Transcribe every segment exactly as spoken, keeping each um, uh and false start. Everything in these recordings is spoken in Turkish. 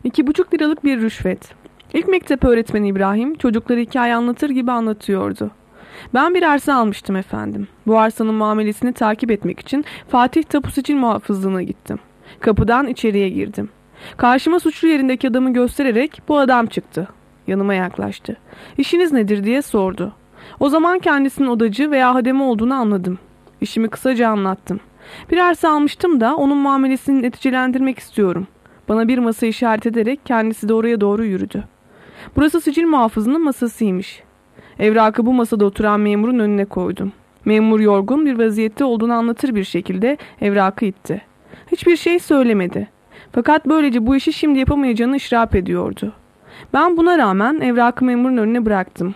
İki buçuk liralık bir rüşvet. İlk mektep öğretmeni İbrahim çocukları hikaye anlatır gibi anlatıyordu. Ben bir arsa almıştım efendim. Bu arsanın muamelesini takip etmek için Fatih Tapu Sicil Muhafızlığı'na gittim. Kapıdan içeriye girdim. Karşıma suçlu yerindeki adamı göstererek bu adam çıktı. Yanıma yaklaştı. İşiniz nedir diye sordu. O zaman kendisinin odacı veya hademe olduğunu anladım. İşimi kısaca anlattım. Bir arsa almıştım da onun muamelesini neticelendirmek istiyorum. Bana bir masa işaret ederek kendisi de oraya doğru yürüdü. Burası sicil muhafızının masasıymış. Evrakı bu masada oturan memurun önüne koydum. Memur yorgun bir vaziyette olduğunu anlatır bir şekilde evrakı itti. Hiçbir şey söylemedi. Fakat böylece bu işi şimdi yapamayacağını işrap ediyordu. Ben buna rağmen evrakı memurun önüne bıraktım.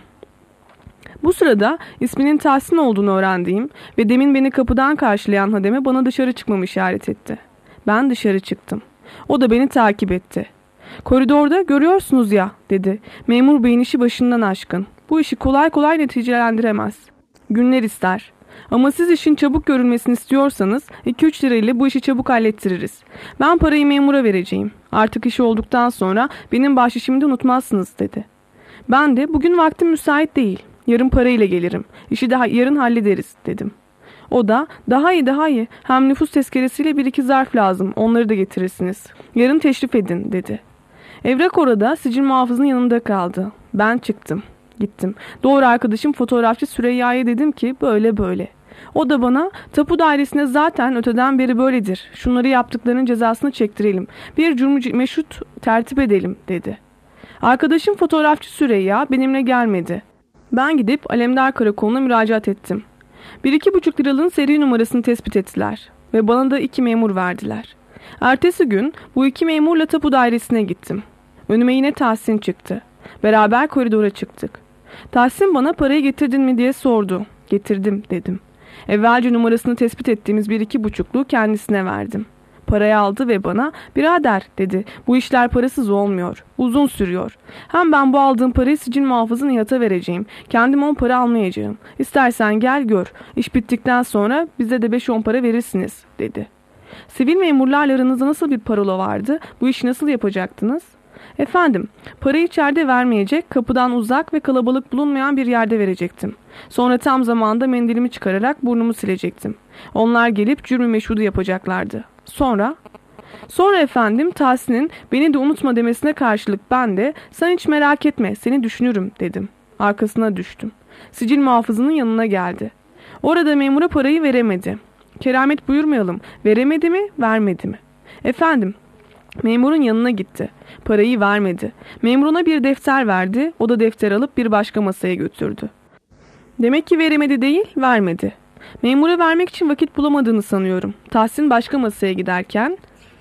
Bu sırada isminin Tahsin olduğunu öğrendiğim ve demin beni kapıdan karşılayan hademe bana dışarı çıkmamı işaret etti. Ben dışarı çıktım. O da beni takip etti. Koridorda görüyorsunuz ya dedi. Memur beyin işi başından aşkın. Bu işi kolay kolay neticelendiremez. Günler ister. Ama siz işin çabuk görülmesini istiyorsanız iki üç lira ile bu işi çabuk hallettiririz. Ben parayı memura vereceğim. Artık işi olduktan sonra benim bahşişimi de unutmazsınız dedi. Ben de bugün vaktim müsait değil. Yarın parayla gelirim. İşi daha yarın hallederiz dedim. O da daha iyi daha iyi. Hem nüfus tezkeresiyle bir iki zarf lazım. Onları da getirirsiniz. Yarın teşrif edin dedi. Evrak orada sicil muhafızının yanında kaldı. Ben çıktım. Gittim. Doğru arkadaşım fotoğrafçı Süreyya'ya dedim ki böyle böyle. O da bana tapu dairesine zaten öteden beri böyledir. Şunları yaptıklarının cezasını çektirelim. Bir cürmü meşrut tertip edelim dedi. Arkadaşım fotoğrafçı Süreyya benimle gelmedi. Ben gidip Alemdar Karakolu'na müracaat ettim. Bir iki buçuk liralığın seri numarasını tespit ettiler. Ve bana da iki memur verdiler. Ertesi gün bu iki memurla tapu dairesine gittim. Önüme yine Tahsin çıktı. Beraber koridora çıktık. Tahsin bana parayı getirdin mi diye sordu. Getirdim dedim. Evvelce numarasını tespit ettiğimiz bir iki buçukluğu kendisine verdim. Parayı aldı ve bana birader dedi. Bu işler parasız olmuyor. Uzun sürüyor. Hem ben bu aldığım parayı sicil muhafızı Nihat'a vereceğim. Kendim on para almayacağım. İstersen gel gör. İş bittikten sonra bize de beş on para verirsiniz dedi. Sivil memurlarla aranızda nasıl bir parola vardı? Bu işi nasıl yapacaktınız? Efendim, parayı içeride vermeyecek, kapıdan uzak ve kalabalık bulunmayan bir yerde verecektim. Sonra tam zamanda mendilimi çıkararak burnumu silecektim. Onlar gelip cürmü meşhudu yapacaklardı. Sonra? Sonra efendim Tahsin'in beni de unutma demesine karşılık ben de sen hiç merak etme seni düşünürüm dedim. Arkasına düştüm. Sicil muhafızının yanına geldi. Orada memura parayı veremedi. Keramet buyurmayalım. Veremedi mi, vermedi mi? Efendim, memurun yanına gitti. Parayı vermedi. Memuruna bir defter verdi. O da defter alıp bir başka masaya götürdü. Demek ki veremedi değil, vermedi. Memura vermek için vakit bulamadığını sanıyorum. Tahsin başka masaya giderken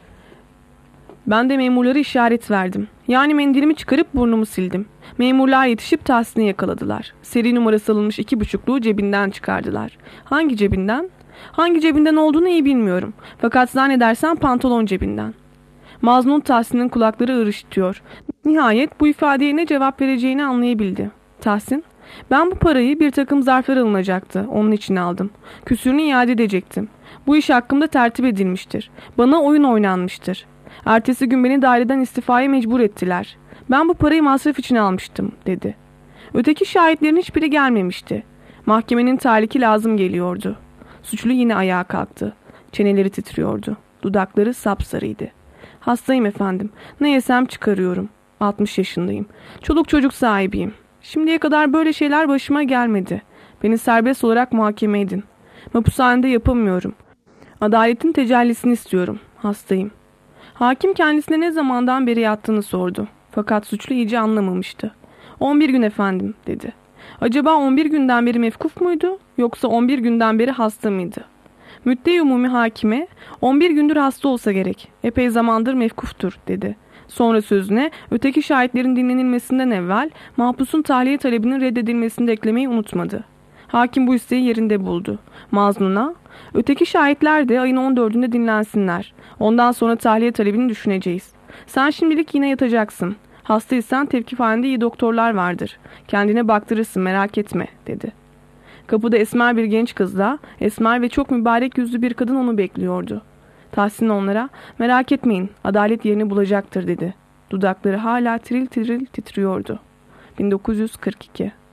ben de memurlara işaret verdim. Yani mendilimi çıkarıp burnumu sildim. Memurlar yetişip Tahsin'i yakaladılar. Seri numarası alınmış iki buçukluğu cebinden çıkardılar. Hangi cebinden? Hangi cebinden olduğunu iyi bilmiyorum. Fakat zannedersem pantolon cebinden. Mazlum Tahsin'in kulakları ırıştıyor. Nihayet bu ifadeye ne cevap vereceğini anlayabildi. Tahsin, ben bu parayı bir takım zarflar alınacaktı. Onun için aldım. Küsürünü iade edecektim. Bu iş hakkımda tertip edilmiştir. Bana oyun oynanmıştır. Ertesi gün beni daireden istifaya mecbur ettiler. Ben bu parayı masraf için almıştım dedi. Öteki şahitlerin hiçbiri gelmemişti. Mahkemenin taliki lazım geliyordu. Suçlu yine ayağa kalktı. Çeneleri titriyordu. Dudakları sapsarıydı. Hastayım efendim. Ne yesem çıkarıyorum. altmış yaşındayım. Çoluk çocuk sahibiyim. Şimdiye kadar böyle şeyler başıma gelmedi. Beni serbest olarak muhakeme edin. Mapushanede yapamıyorum. Adaletin tecellisini istiyorum. Hastayım. Hakim kendisine ne zamandan beri yattığını sordu. Fakat suçlu iyice anlamamıştı. on bir gün efendim dedi. Acaba on bir günden beri mevkuf muydu yoksa on bir günden beri hasta mıydı? Müdde-i umumi hakime on bir gündür hasta olsa gerek. Epey zamandır mevkuftur dedi. Sonra sözüne öteki şahitlerin dinlenilmesinden evvel mahpusun tahliye talebinin reddedilmesini de eklemeyi unutmadı. Hakim bu isteği yerinde buldu. Mazluna, öteki şahitler de ayın on dördünde dinlensinler. Ondan sonra tahliye talebini düşüneceğiz. Sen şimdilik yine yatacaksın. Hastaysan tevkifhanede iyi doktorlar vardır. Kendine baktırırsın merak etme dedi. Kapıda esmer bir genç kızla esmer ve çok mübarek yüzlü bir kadın onu bekliyordu. Tahsin onlara merak etmeyin adalet yerini bulacaktır dedi. Dudakları hala tiril tiril titriyordu. bin dokuz yüz kırk iki